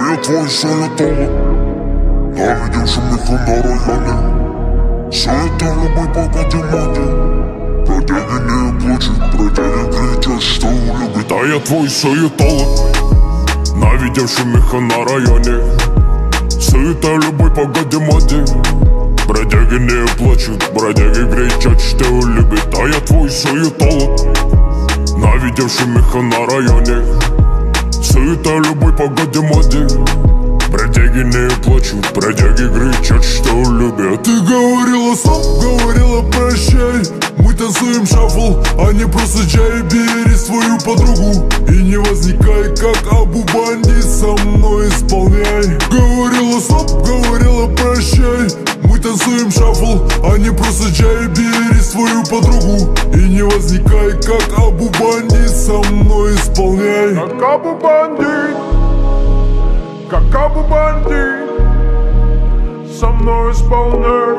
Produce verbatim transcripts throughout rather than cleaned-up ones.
я твой суетолог, навидевший меха на районе. Суета в любой погоде моде. Бродяги не плачут, бродяги кричат, что любят. А я твой суетолог, навидевший меха на районе. Суета в любой погоде моде. Бродяги не плачут, бродяги кричат, что любят. А я твой суетолог, навидевший меха на районе. Суета в любой погоде моде. Бродяги не плачут, бродяги кричат, что любят. Ты говорила стоп, говорила прощай. Мы танцуем шафл, а не просто чай. Бери свою подругу и не возникай, как Абу Бандит, со мной исполняй. Говорила стоп, говорила прощай. Мы танцуем шафл, а не просто чай. Бери свою подругу и не возникай, как Абу Бандит, со мной исполняй. Как Абу Бандит, как Абу Бандит, со мной исполняй.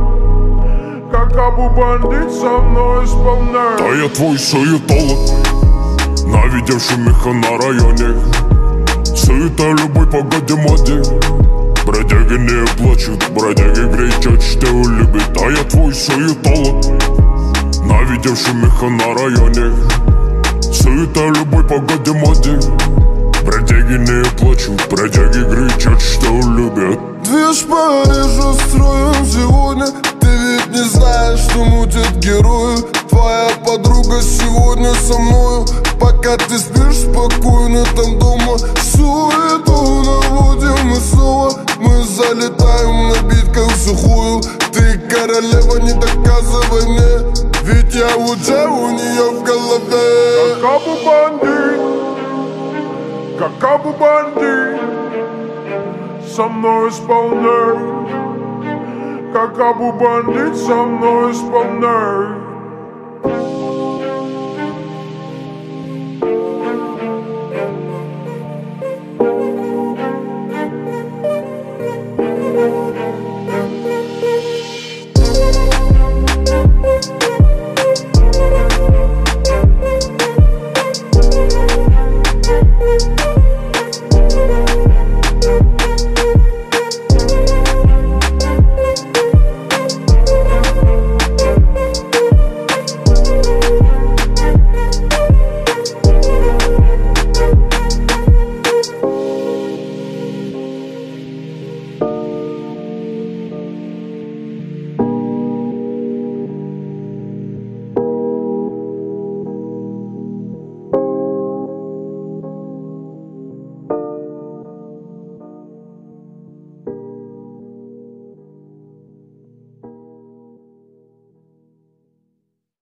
Как Абу Бандит, со мной исполняй. Да я твой суетолог, навидевший меха на районе. Суета в любой погоде моде. Бродяги не плачут, бродяги кричат, что любят. А я твой суетолог, навидевший меха на районе. Суета в любой погоде моде. Бродяги не плачут, бродяги кричат, что любят. Движ Парижа строим сегодня. Ты ведь не знаешь, что мутят герои. Твоя подруга сегодня со мною. Пока ты спишь спокойно там дома. Суету наводим мы снова. Мы залетаем на битках в сухую. Ты королева, не доказывай мне, ведь я уже у нее в голове. Как Абу Бандит, как Абу Бандит, со мной исполняй. Как Абу Бандит, со мной исполняй.